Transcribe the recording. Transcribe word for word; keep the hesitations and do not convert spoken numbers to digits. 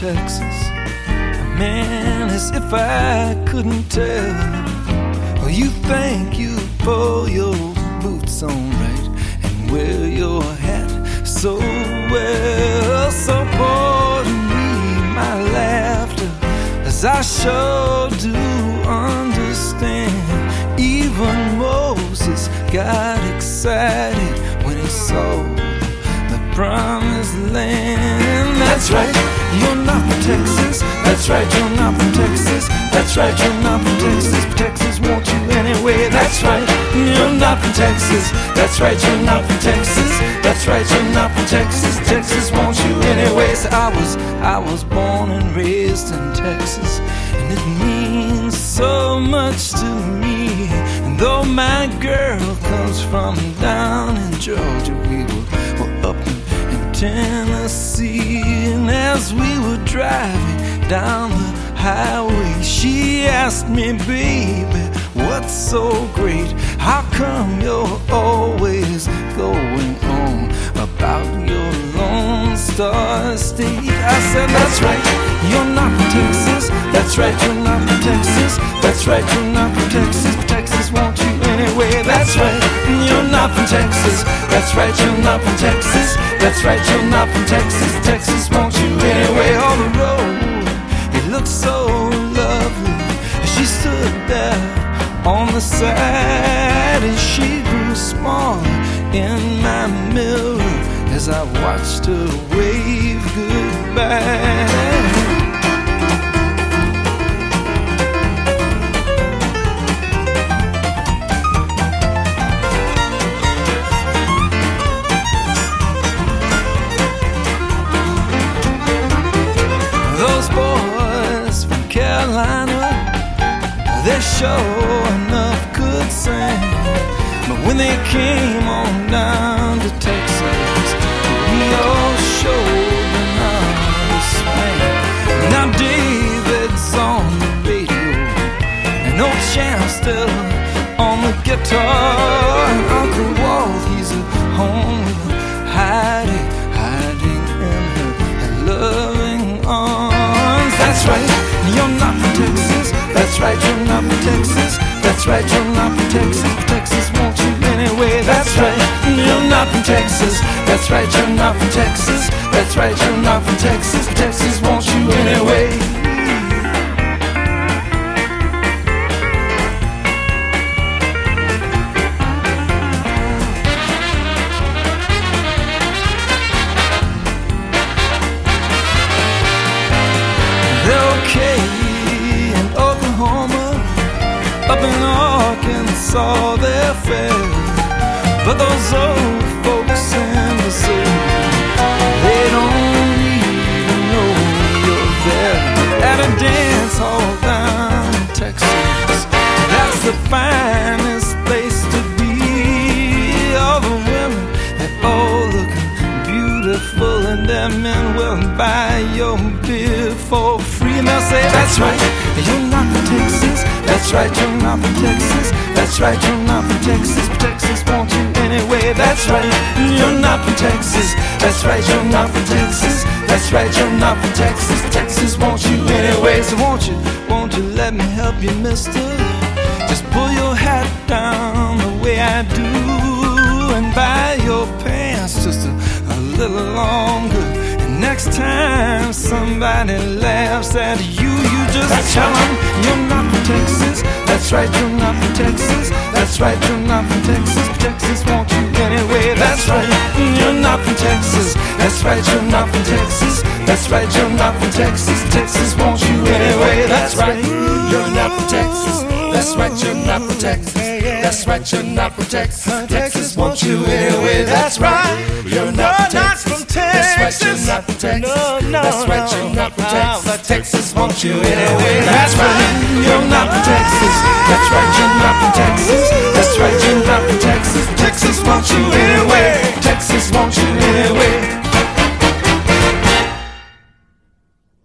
Texas. Man, as if I couldn't tell. Well, you think you pull your boots on right and wear your hat so well. So pardon me my laughter, as I sure do understand. Even Moses got excited when he saw the promised land. That's right, you're not from Texas. That's right, you're not from Texas. That's right, you're not from Texas. But Texas wants you anyway. That's right, you're not from Texas. That's right, you're not from Texas. That's right, you're not from Texas. Texas wants you anyway. So I was, I was born and raised in Texas, and it means so much to me. And though my girl comes from down in Georgia, we were, were up in, in Tennessee. And as we were driving down the highway, she asked me, baby, what's so great? How come you're always going on about your Lone Star State? I said, that's right, you're not from Texas. That's right, you're not from Texas. That's right, you're not from Texas. But Texas wants you anyway. That's right, you're not from Texas. That's right, you're not from Texas. That's right, you're not from Texas. Texas wants you anyway. On the road, it looked so lovely as she stood there on the side, and she grew small in my mirror as I watched her wave goodbye. Those boys from Carolina, they sure enough could sing, but when they came on down to Texas, we all showed them how to swing. Now David's on the radio, and old Champ's still on the guitar, and Uncle Walt, he's at home with Heidi, hiding in her loving arms. That's right, you're not from Texas. That's right, you're not from Texas. That's right, you're not from Texas. But Texas wants you anyway. That's right, you're not from Texas. That's right, you're not from Texas. That's right, you're not from Texas. But Texas wants you anyway. They're okay in Oklahoma, up in Arkansas they're fair, but those old folks in the city, they don't even know you're there. At a dance hall down in Texas, that's the finest place to be. All the women, they're all looking beautiful, and their men will buy your beer for free. And they'll say, that's right, you're not from Texas. That's right, you're not from Texas. That's right, you're not from Texas. But Texas wants you anyway. That's right, you're not from Texas. That's right, you're not from Texas. That's right, you're not from Texas. Texas wants you anyway. So won't you, won't you let me help you, mister? Just pull your hat down the way I do, and buy your pants just a, a little longer. And next time somebody laughs at you, you just tell them you're not from Texas. That's right, you're not from Texas. That's right, you're not from Texas. But Texas wants you anyway. That's right, you're not from Texas. That's right, you're not from Texas. That's right, you're not from Texas. Texas wants you anyway. That's right, you're not from Texas. That's right, you're not from Texas. That's right, you're not from Texas. Texas wants you anyway. That's right, you're not from Texas. That's right, you're not from Texas. That's right, you're not from Texas. Texas wants you anyway. That's right, you're not from Texas. That's right, you're not from Texas. That's right, you're not from Texas. Texas wants you anyway. Texas wants you anyway.